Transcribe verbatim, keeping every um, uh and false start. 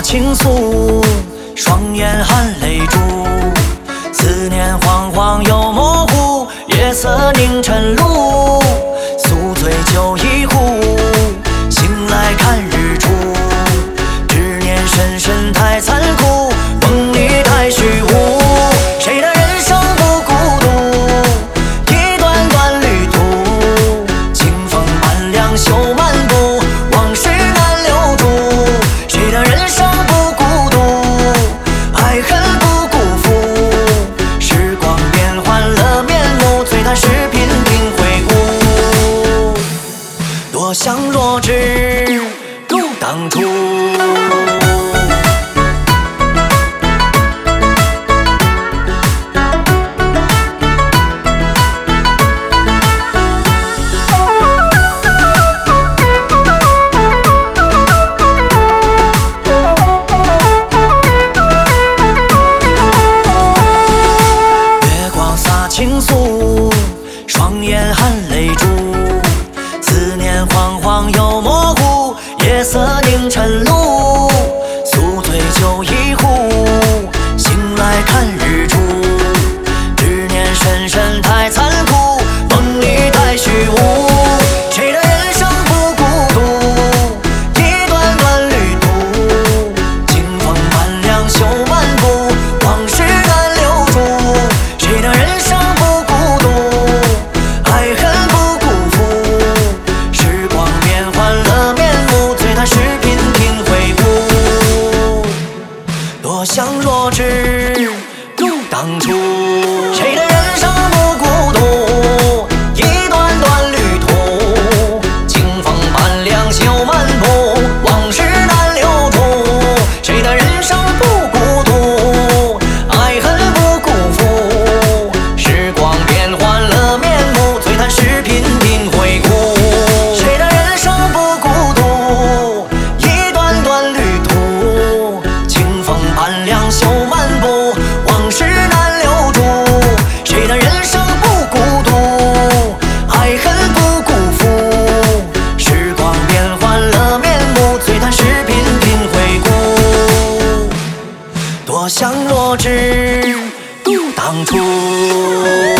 倾诉，双眼含泪珠。思念惶惶又模糊，夜色凝成露。宿醉酒一壶，醒来看日出。执念深深太残酷，梦里太虚无。谁的人生不孤独？一段段旅途，清风半凉休漫步，往事难留住。谁的人生不孤独？爱恨不辜负。时光变换了面目，醉叹时频频回顾。多想若只如当初。倾诉，双眼含泪珠。思念惶惶又模糊，夜色凝成露。宿醉酒一壶，醒来看日出。执念深深太残酷，梦里太虚无。谁的人生不孤独？一段段旅途，清风半凉休漫步，往事难留住。谁的人生多想若只如当初。谁的人生不孤独？一段段旅途，清风半凉休漫步，往事难留住。谁的人生不孤独？爱恨不辜负。时光变换了面目，醉叹时频频回顾。谁的人生不孤独？一段段旅途，清风半凉休漫步，往事难留住。谁的人生不孤独？爱恨不辜负。时光变换了面目，醉叹时频频回顾。多想若只如当初。